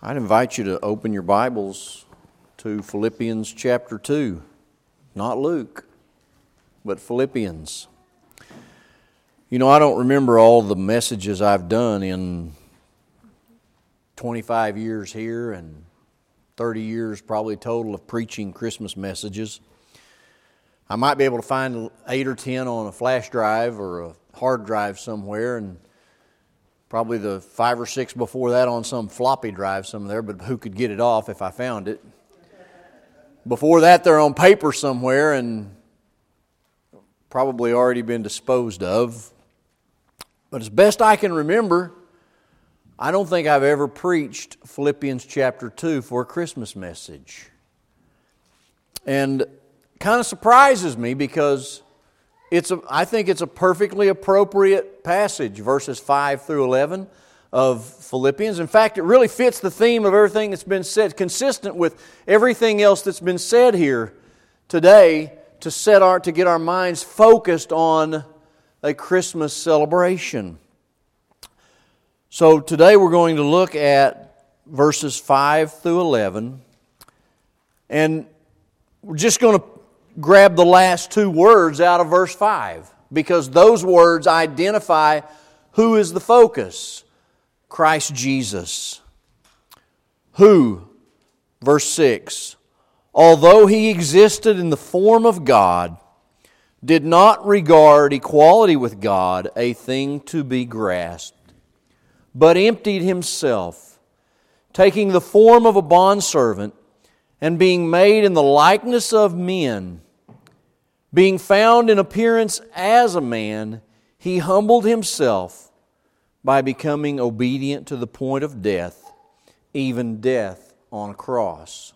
I'd invite you to open your Bibles to Philippians chapter 2. Not Luke, but Philippians. You know, I don't remember all the messages I've done in 25 years here and 30 years probably total of preaching Christmas messages. I might be able to find 8 or 10 on a flash drive or a hard drive somewhere, and probably the 5 or 6 before that on some floppy drive somewhere, but who could get it off if I found it? Before that, they're on paper somewhere and probably already been disposed of. But as best I can remember, I don't think I've ever preached Philippians chapter 2 for a Christmas message. And kind of surprises me because I think it's a perfectly appropriate passage, verses 5 through 11 of Philippians. In fact, it really fits the theme of everything that's been said, consistent with everything else that's been said here today to get our minds focused on a Christmas celebration. So today we're going to look at verses 5 through 11, and we're just going to grab the last 2 words out of verse 5, because those words identify who is the focus: Christ Jesus. Who, verse 6, although He existed in the form of God, did not regard equality with God a thing to be grasped, but emptied Himself, taking the form of a bondservant, and being made in the likeness of men, being found in appearance as a man, He humbled Himself by becoming obedient to the point of death, even death on a cross.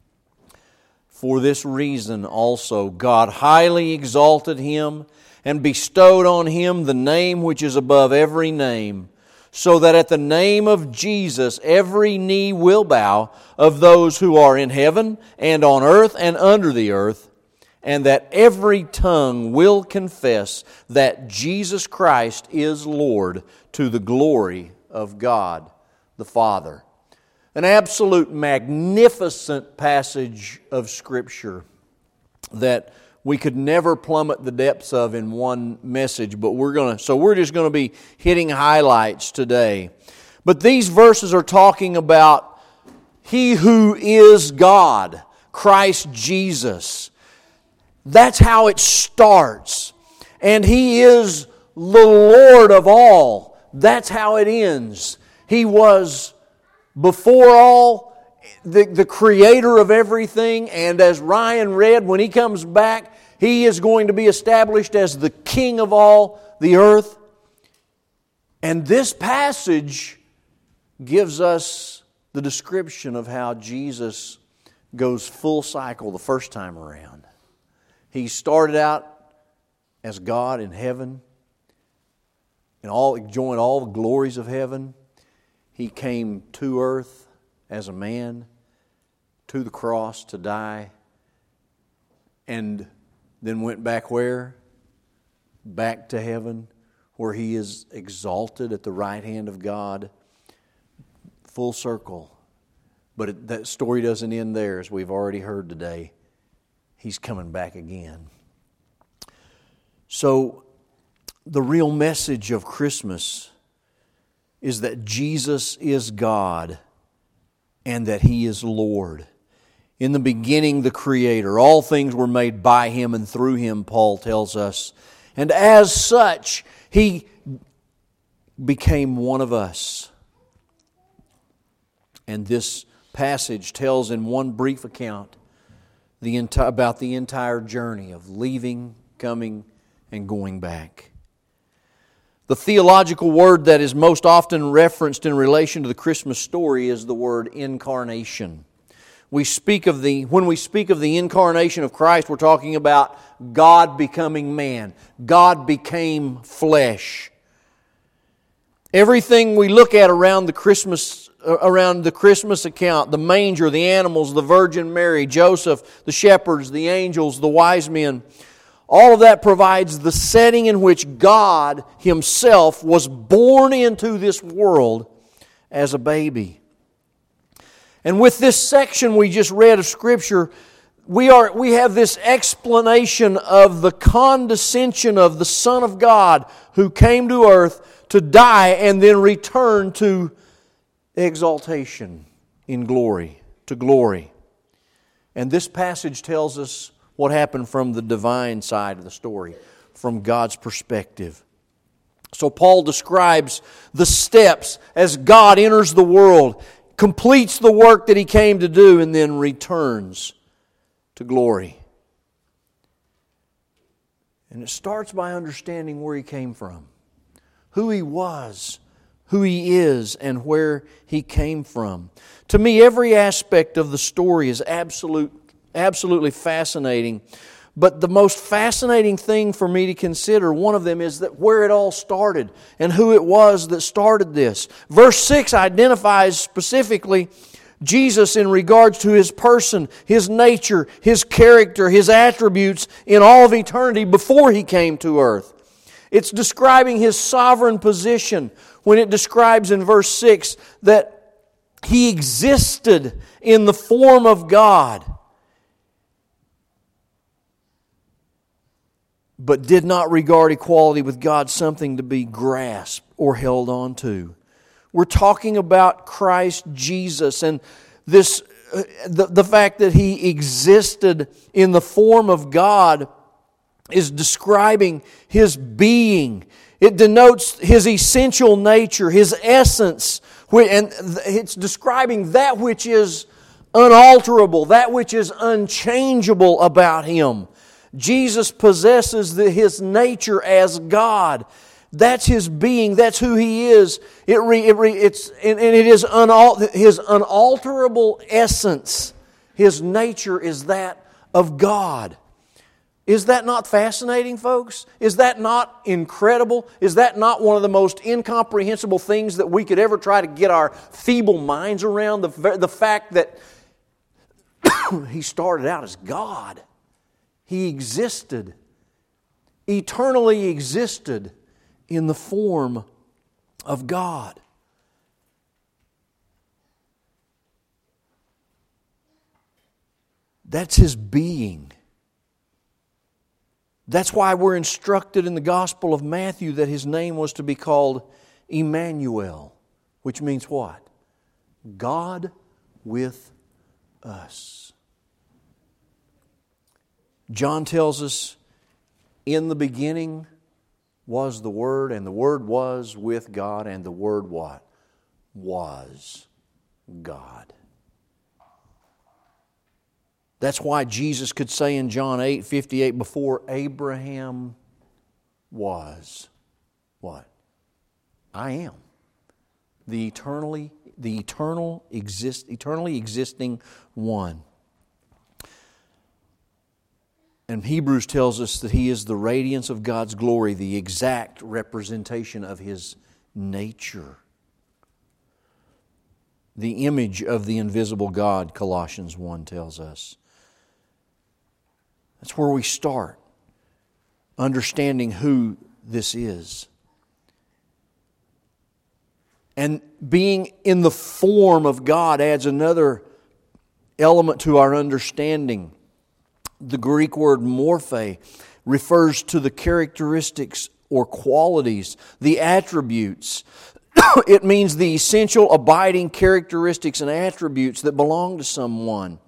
For this reason also God highly exalted Him and bestowed on Him the name which is above every name, so that at the name of Jesus every knee will bow, of those who are in heaven and on earth and under the earth, and that every tongue will confess that Jesus Christ is Lord, to the glory of God the Father. An absolute magnificent passage of Scripture that we could never plummet the depths of in one message, but we're just going to be hitting highlights today. But these verses are talking about He who is God, Christ Jesus. That's how it starts. And He is the Lord of all. That's how it ends. He was before all, the creator of everything, and as Ryan read, when He comes back, He is going to be established as the King of all the earth. And this passage gives us the description of how Jesus goes full cycle the first time around. He started out as God in heaven, and enjoying all the glories of heaven. He came to earth as a man, to the cross to die, and then went back where? Back to heaven, where He is exalted at the right hand of God. Full circle. But that story doesn't end there, as we've already heard today. He's coming back again. So, the real message of Christmas is that Jesus is God and that He is Lord. In the beginning, the Creator. All things were made by Him and through Him, Paul tells us. And as such, He became one of us. And this passage tells in one brief account about the entire journey of leaving, coming, and going back. The theological word that is most often referenced in relation to the Christmas story is the word incarnation. When we speak of the incarnation of Christ, we're talking about God becoming man. God became flesh. Everything we look at around the Christmas account, the manger, the animals, the Virgin Mary, Joseph, the shepherds, the angels, the wise men, all of that provides the setting in which God Himself was born into this world as a baby. And with this section we just read of Scripture, we have this explanation of the condescension of the Son of God who came to earth to die and then return to exaltation in glory, to glory. And this passage tells us what happened from the divine side of the story, from God's perspective. So Paul describes the steps as God enters the world, completes the work that He came to do, and then returns to glory. And it starts by understanding where He came from, who He was, who He is, and where He came from. To me, every aspect of the story is absolutely fascinating. But the most fascinating thing for me to consider, one of them, is that where it all started and who it was that started this. Verse 6 identifies specifically Jesus in regards to His person, His nature, His character, His attributes in all of eternity before He came to earth. It's describing His sovereign position when it describes in verse 6 that He existed in the form of God, but did not regard equality with God something to be grasped or held on to. We're talking about Christ Jesus and this the fact that He existed in the form of God is describing His being. It denotes His essential nature, His essence, and it's describing that which is unalterable, that which is unchangeable about Him. Jesus possesses His nature as God. That's His being. That's who He is. It is His unalterable essence. His nature is that of God. Is that not fascinating, folks? Is that not incredible? Is that not one of the most incomprehensible things that we could ever try to get our feeble minds around? The fact that He started out as God. He existed, eternally existed in the form of God. That's His being. That's why we're instructed in the Gospel of Matthew that His name was to be called Emmanuel, which means what? God with us. John tells us, in the beginning was the Word, and the Word was with God, and the Word what? Was God. That's why Jesus could say in John 8:58, before Abraham was what? I am. The eternally existing one. And Hebrews tells us that He is the radiance of God's glory, the exact representation of His nature. The image of the invisible God, Colossians 1 tells us. That's where we start, understanding who this is. And being in the form of God adds another element to our understanding. The Greek word morphe refers to the characteristics or qualities, the attributes. It means the essential abiding characteristics and attributes that belong to someone.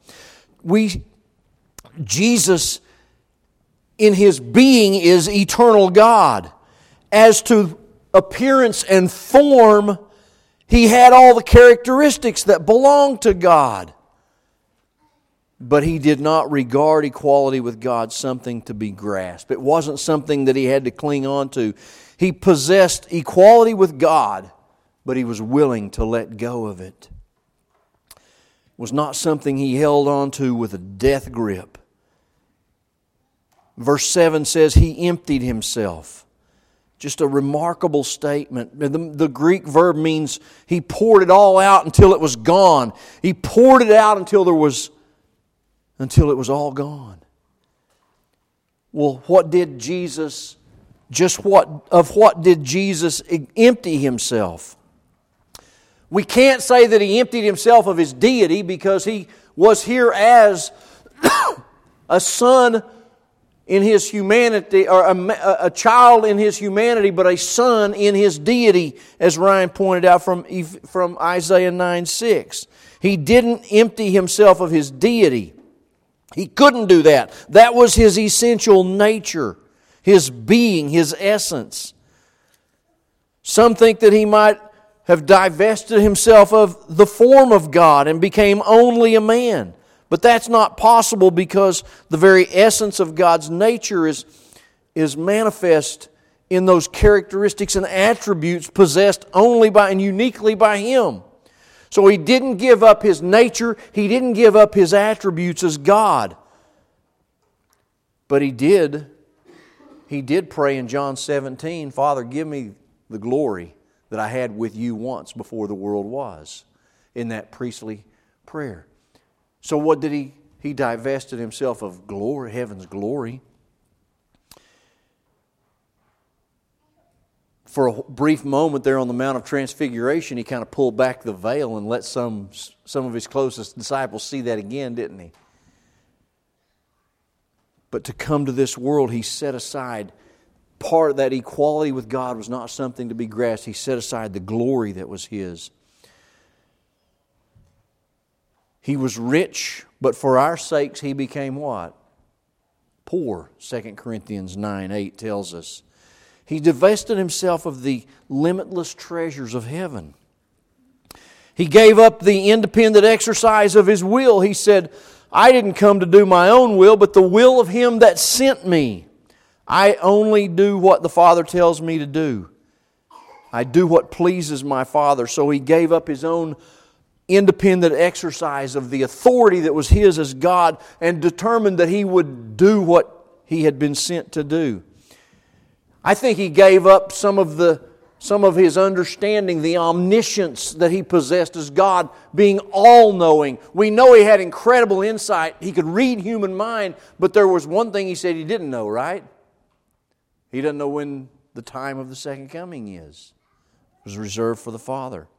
Jesus, in His being, is eternal God. As to appearance and form, He had all the characteristics that belong to God. But He did not regard equality with God something to be grasped. It wasn't something that He had to cling on to. He possessed equality with God, but He was willing to let go of it. It was not something He held on to with a death grip. Verse 7 says He emptied Himself. Just a remarkable statement. The Greek verb means He poured it all out until it was gone. He poured it out until it was all gone. Well, what did Jesus empty Himself? We can't say that He emptied Himself of His deity because He was here as a son in His humanity, or a child in His humanity, but a son in His deity, as Ryan pointed out from Isaiah 9:6. He didn't empty Himself of His deity. He couldn't do that. That was His essential nature, His being, His essence. Some think that He might have divested Himself of the form of God and became only a man. But that's not possible because the very essence of God's nature is manifest in those characteristics and attributes possessed only by and uniquely by Him. So He didn't give up His nature, He didn't give up His attributes as God. But He did pray in John 17, Father, give me the glory that I had with You once before the world was, in that priestly prayer. So what did He? He divested Himself of glory, heaven's glory. For a brief moment there on the Mount of Transfiguration, He kind of pulled back the veil and let some of His closest disciples see that again, didn't He? But to come to this world, He set aside part of that equality with God was not something to be grasped. He set aside the glory that was His. He was rich, but for our sakes He became what? Poor. 2 Corinthians 9:8 tells us. He divested Himself of the limitless treasures of heaven. He gave up the independent exercise of His will. He said, I didn't come to do my own will, but the will of Him that sent me. I only do what the Father tells me to do. I do what pleases my Father. So He gave up His own independent exercise of the authority that was His as God and determined that He would do what He had been sent to do. I think He gave up some of His understanding, the omniscience that He possessed as God, being all-knowing. We know He had incredible insight. He could read human mind, but there was one thing He said He didn't know, right? He doesn't know when the time of the second coming is. It was reserved for the Father.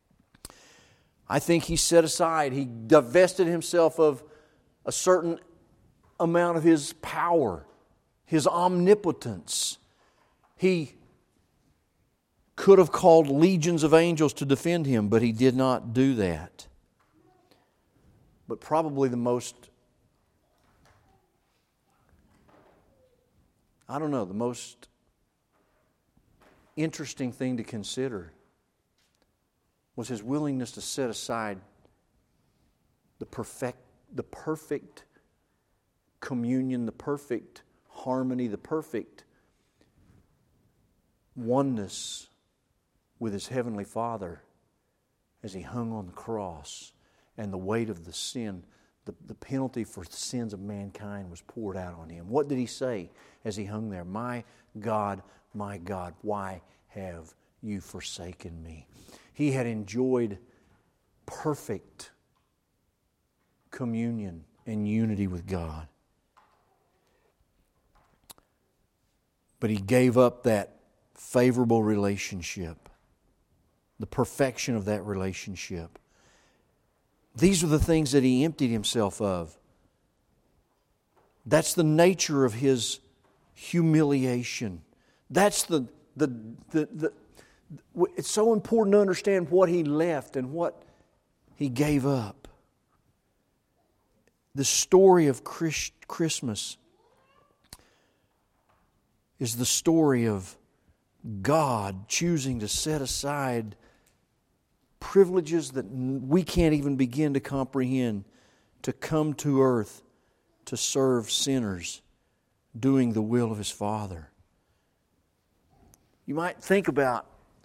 I think He set aside, He divested Himself of a certain amount of His power, His omnipotence. He could have called legions of angels to defend Him, but He did not do that. But probably the most, the most interesting thing to consider was His willingness to set aside the perfect communion, the perfect harmony, the perfect oneness with His Heavenly Father as He hung on the cross and the weight of the sin, the penalty for the sins of mankind was poured out on Him. What did He say as He hung there? My God, why have You forsaken me? He had enjoyed perfect communion and unity with God. But He gave up that favorable relationship, the perfection of that relationship. These are the things that He emptied Himself of. That's the nature of His humiliation. That's it's so important to understand what He left and what He gave up. The story of Christmas is the story of God choosing to set aside privileges that we can't even begin to comprehend, to come to earth to serve sinners, doing the will of His Father. You might think about,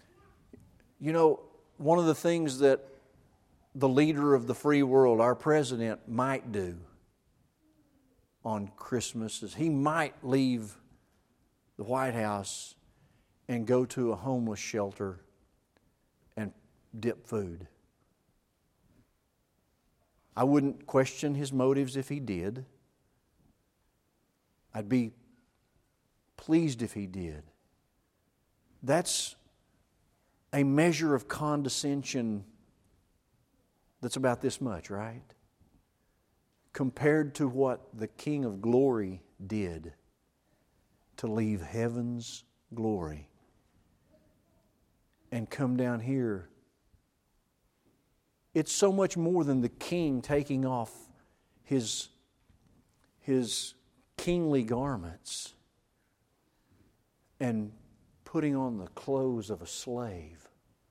one of the things that the leader of the free world, our president, might do on Christmas is he might leave the White House and go to a homeless shelter and dip food. I wouldn't question his motives if he did. I'd be pleased if he did. That's a measure of condescension that's about this much, right? Compared to what the King of Glory did to leave heaven's glory and come down here. It's so much more than the king taking off his kingly garments and putting on the clothes of a slave,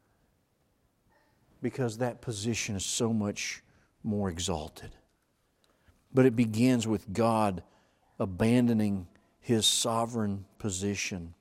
because that position is so much more exalted. But it begins with God abandoning His sovereign position.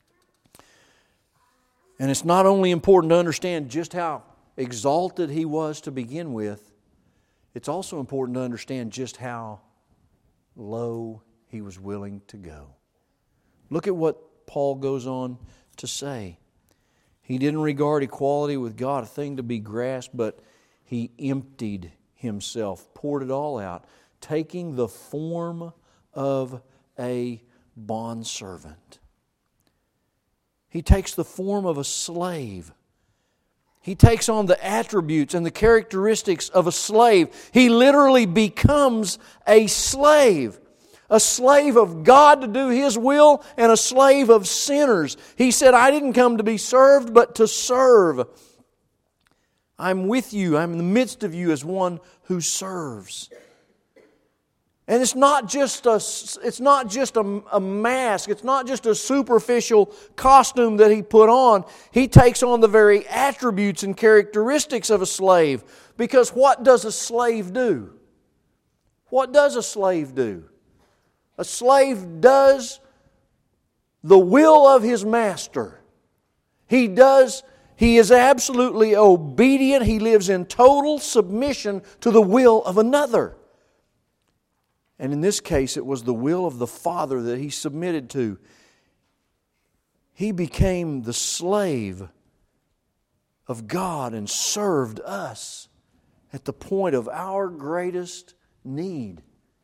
And it's not only important to understand just how exalted He was to begin with, it's also important to understand just how low He was willing to go. Look at what Paul goes on to say. He didn't regard equality with God a thing to be grasped, but He emptied Himself, poured it all out, taking the form of a bondservant. He takes the form of a slave. He takes on the attributes and the characteristics of a slave. He literally becomes a slave of God to do His will, and a slave of sinners. He said, I didn't come to be served, but to serve. I'm with you. I'm in the midst of you as one who serves. And it's not just a mask. It's not just a superficial costume that He put on. He takes on the very attributes and characteristics of a slave. Because what does a slave do? What does a slave do? A slave does the will of his master. He is absolutely obedient. He lives in total submission to the will of another. And in this case, it was the will of the Father that he submitted to. He became the slave of God and served us at the point of our greatest need.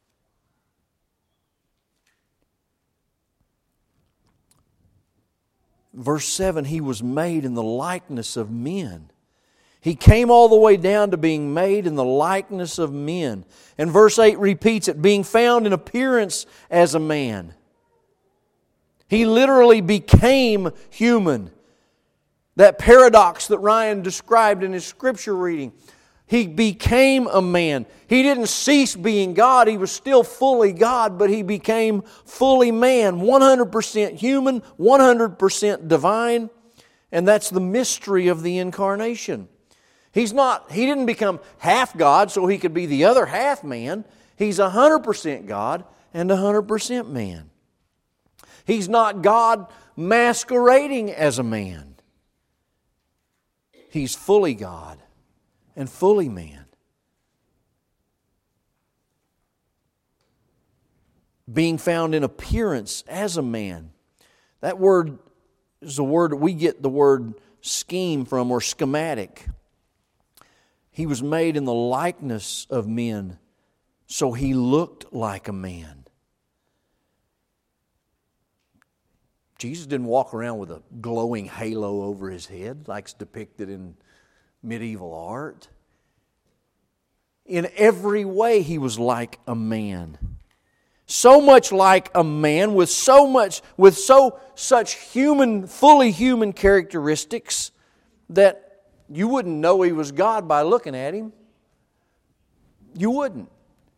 Verse 7, He was made in the likeness of men. He came all the way down to being made in the likeness of men. And verse 8 repeats it, being found in appearance as a man. He literally became human. That paradox that Ryan described in his scripture reading. He became a man. He didn't cease being God. He was still fully God, but He became fully man. 100% human, 100% divine. And that's the mystery of the incarnation. He didn't become half God so He could be the other half man. He's 100% God and 100% man. He's not God masquerading as a man. He's fully God and fully man. Being found in appearance as a man. That word is the word we get the word scheme from, or schematic. He was made in the likeness of men, so He looked like a man. Jesus didn't walk around with a glowing halo over His head like it's depicted in medieval art. In every way He was like a man. So much like a man with such fully human characteristics that you wouldn't know He was God by looking at Him. You wouldn't.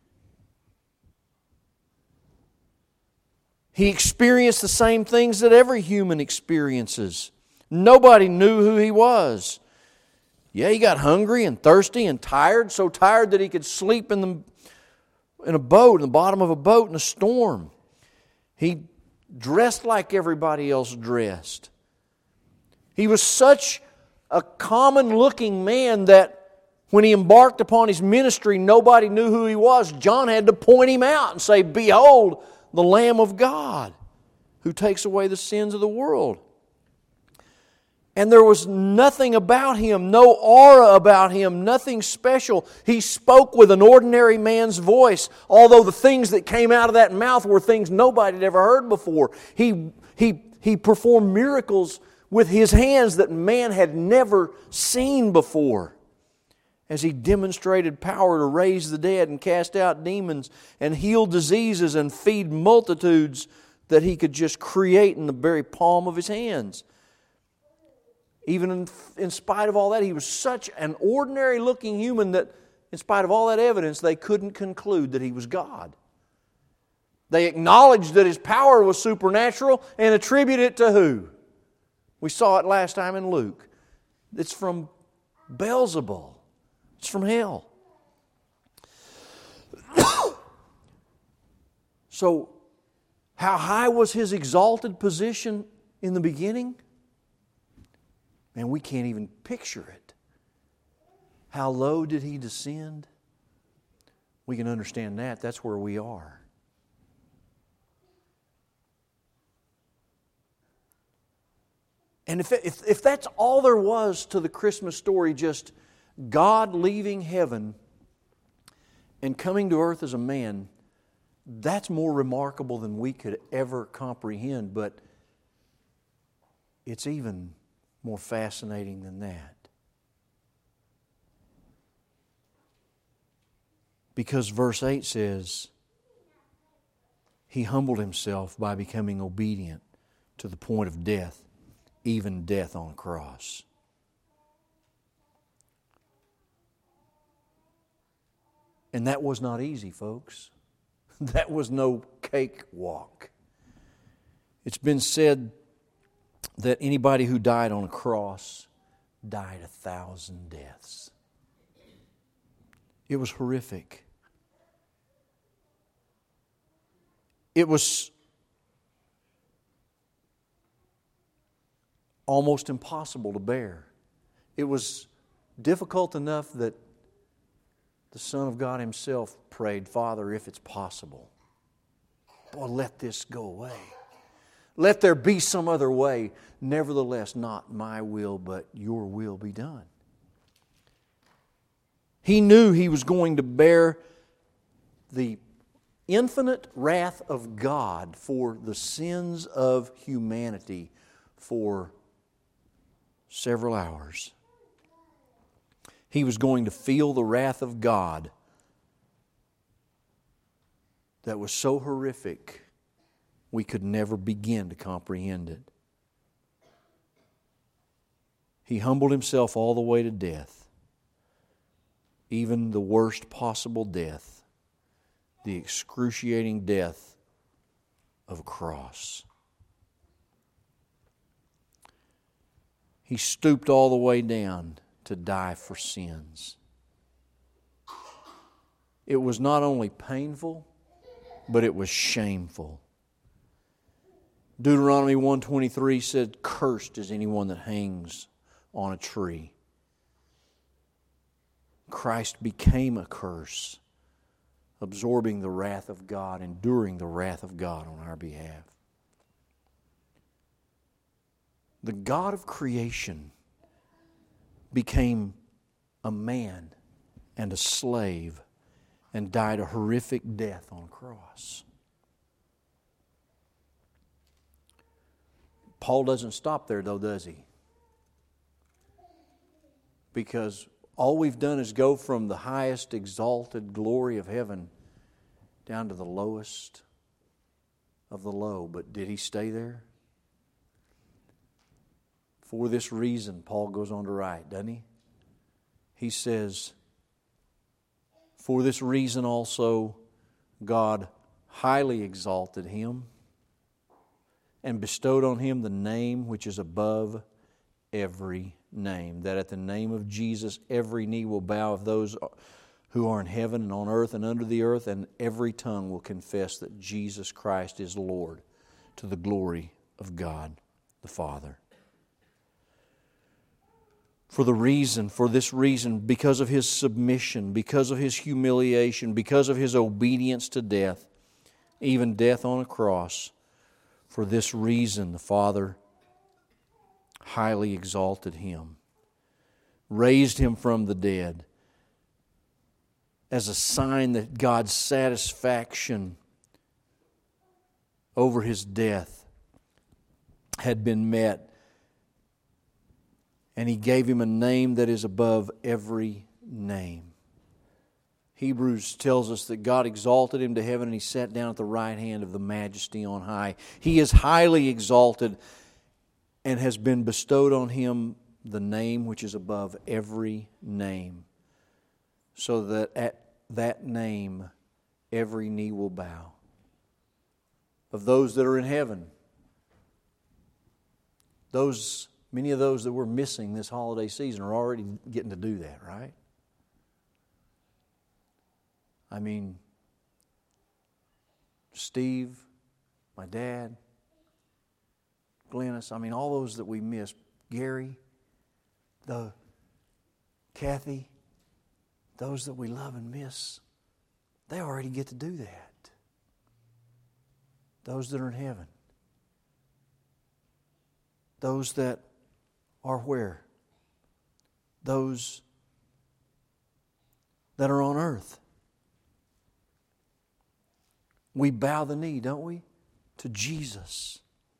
He experienced the same things that every human experiences. Nobody knew who He was. Yeah, He got hungry and thirsty and tired, so tired that He could sleep in the bottom of a boat in a storm. He dressed like everybody else dressed. He was such a common-looking man that when He embarked upon His ministry, nobody knew who He was. John had to point Him out and say, behold, the Lamb of God who takes away the sins of the world. And there was nothing about Him, no aura about Him, nothing special. He spoke with an ordinary man's voice, although the things that came out of that mouth were things nobody had ever heard before. He performed miracles with His hands that man had never seen before. as He demonstrated power to raise the dead and cast out demons and heal diseases and feed multitudes that He could just create in the very palm of His hands. Even in spite of all that, He was such an ordinary looking human that in spite of all that evidence, they couldn't conclude that He was God. They acknowledged that His power was supernatural and attributed it to who? We saw it last time in Luke. It's from Beelzebul. It's from hell. So, how high was His exalted position in the beginning? Man, we can't even picture it. How low did He descend? We can understand that. That's where we are. And if that's all there was to the Christmas story, just God leaving heaven and coming to earth as a man, that's more remarkable than we could ever comprehend. But it's even more fascinating than that. Because verse 8 says, He humbled Himself by becoming obedient to the point of death, even death on a cross. And that was not easy, folks. That was no cakewalk. It's been said that anybody who died on a cross died 1,000 deaths. It was horrific. It was almost impossible to bear. It was difficult enough that the Son of God Himself prayed, Father, if it's possible, boy, let this go away. Let there be some other way. Nevertheless, not my will, but Your will be done. He knew He was going to bear the infinite wrath of God for the sins of humanity for several hours. He was going to feel the wrath of God that was so horrific we could never begin to comprehend it. He humbled Himself all the way to death, even the worst possible death, the excruciating death of a cross. He stooped all the way down to die for sins. It was not only painful, but it was shameful. Deuteronomy 1:23 said, "Cursed is anyone that hangs on a tree." Christ became a curse, absorbing the wrath of God, enduring the wrath of God on our behalf. The God of creation became a man and a slave and died a horrific death on a cross. Paul doesn't stop there though, does he? Because all we've done is go from the highest exalted glory of heaven down to the lowest of the low. But did he stay there? For this reason, Paul goes on to write, doesn't he? He says, for this reason also God highly exalted Him and bestowed on Him the name which is above every name, that at the name of Jesus every knee will bow of those who are in heaven and on earth and under the earth, and every tongue will confess that Jesus Christ is Lord, to the glory of God the Father. For this reason, because of His submission, because of His humiliation, because of His obedience to death, even death on a cross, for this reason the Father highly exalted Him, raised Him from the dead, as a sign that God's satisfaction over His death had been met. And He gave Him a name that is above every name. Hebrews tells us that God exalted Him to heaven and He sat down at the right hand of the Majesty on high. He is highly exalted and has been bestowed on Him the name which is above every name, so that at that name every knee will bow. Of those that are in heaven, many of those that we're missing this holiday season are already getting to do that, right? I mean, Steve, my dad, Glennis, all those that we miss, Gary, Kathy, those that we love and miss, they already get to do that. Those that are in heaven. Those that are where? Those that are on earth. We bow the knee, don't we, to Jesus.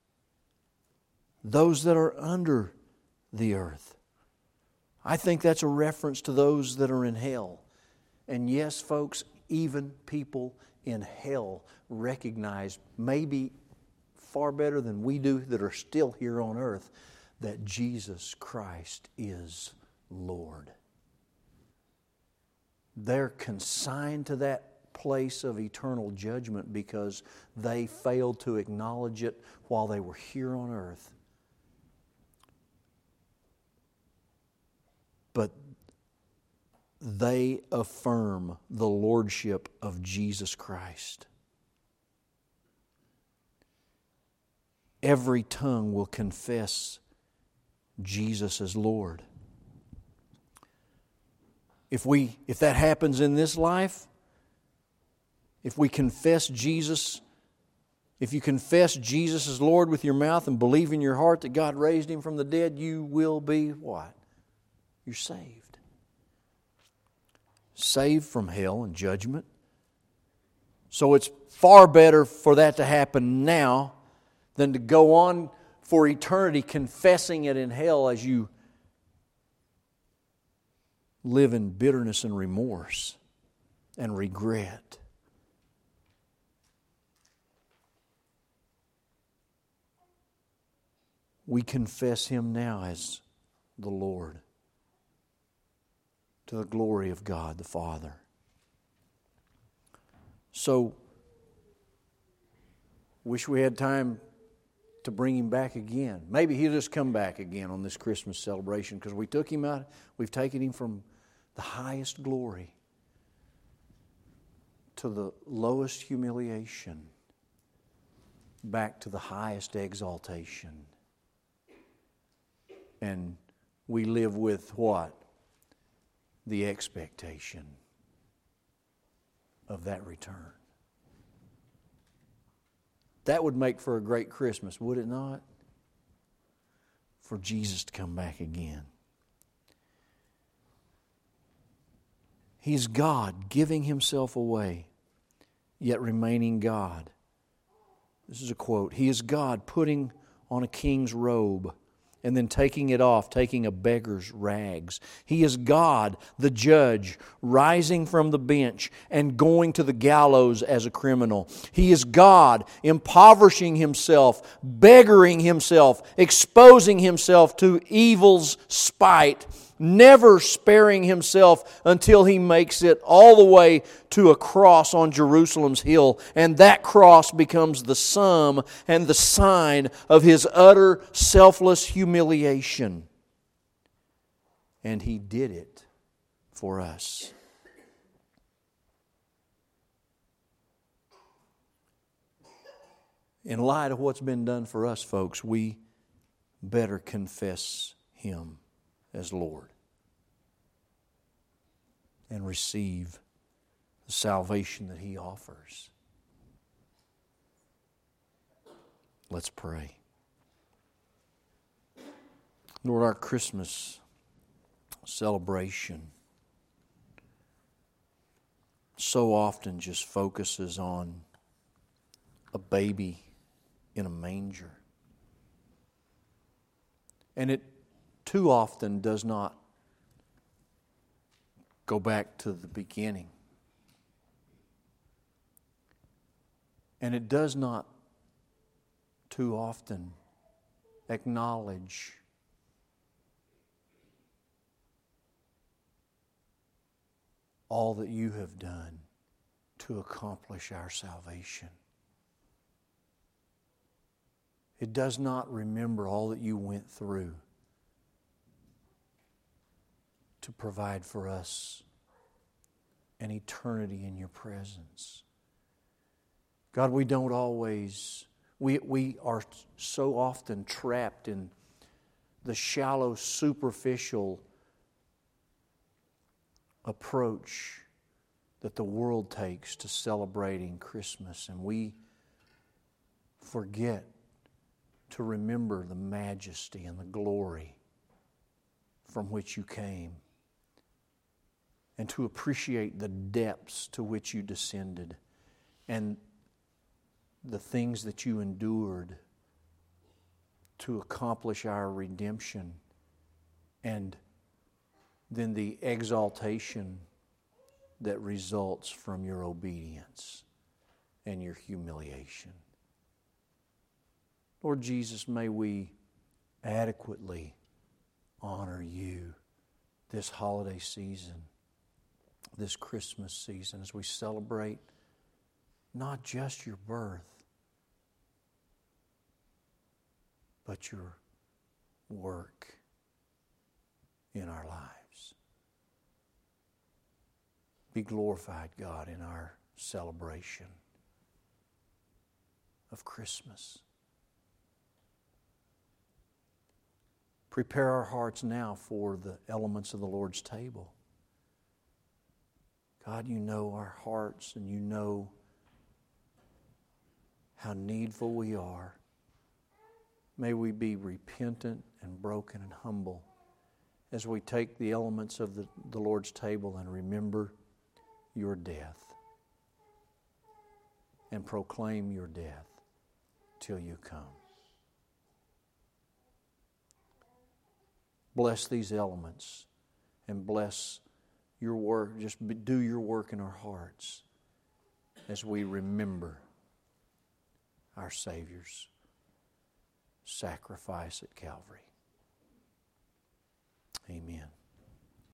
Those that are under the earth. I think that's a reference to those that are in hell. And yes, folks, even people in hell recognize, maybe far better than we do that are still here on earth, that Jesus Christ is Lord. They're consigned to that place of eternal judgment because they failed to acknowledge it while they were here on earth. But they affirm the lordship of Jesus Christ. Every tongue will confess Jesus as Lord. If that happens in this life, if we confess Jesus, if you confess Jesus as Lord with your mouth and believe in your heart that God raised Him from the dead, you will be what? You're saved. Saved from hell and judgment. So it's far better for that to happen now than to go on for eternity confessing it in hell as you live in bitterness and remorse and regret. We confess Him now as the Lord, to the glory of God the Father. So, wish we had time to bring Him back again. Maybe He'll just come back again on this Christmas celebration, because we took Him out, we've taken Him from the highest glory to the lowest humiliation, back to the highest exaltation. And we live with what? The expectation of that return. That would make for a great Christmas, would it not? For Jesus to come back again. He's God, giving Himself away, yet remaining God. This is a quote. He is God putting on a king's robe and then taking it off, taking a beggar's rags. He is God, the judge, rising from the bench and going to the gallows as a criminal. He is God, impoverishing Himself, beggaring Himself, exposing Himself to evil's spite, never sparing Himself until He makes it all the way to a cross on Jerusalem's hill. And that cross becomes the sum and the sign of His utter selfless humiliation. And He did it for us. In light of what's been done for us, folks, we better confess Him as Lord and receive the salvation that He offers. Let's pray. Lord, our Christmas celebration so often just focuses on a baby in a manger. And it too often does not go back to the beginning. And it does not too often acknowledge all that you have done to accomplish our salvation. It does not remember all that you went through to provide for us an eternity in your presence. God, we don't always, we are so often trapped in the shallow, superficial approach that the world takes to celebrating Christmas, and we forget to remember the majesty and the glory from which you came, and to appreciate the depths to which you descended, and the things that you endured to accomplish our redemption, and then the exaltation that results from your obedience and your humiliation. Lord Jesus, may we adequately honor you this holiday season, this Christmas season, as we celebrate not just your birth, but your work in our lives. Be glorified, God, in our celebration of Christmas. Prepare our hearts now for the elements of the Lord's table. God, you know our hearts, and you know how needful we are. May we be repentant and broken and humble as we take the elements of the Lord's table and remember your death and proclaim your death till you come. Bless these elements and bless your work. Just do your work in our hearts as we remember our Savior's sacrifice at Calvary. Amen.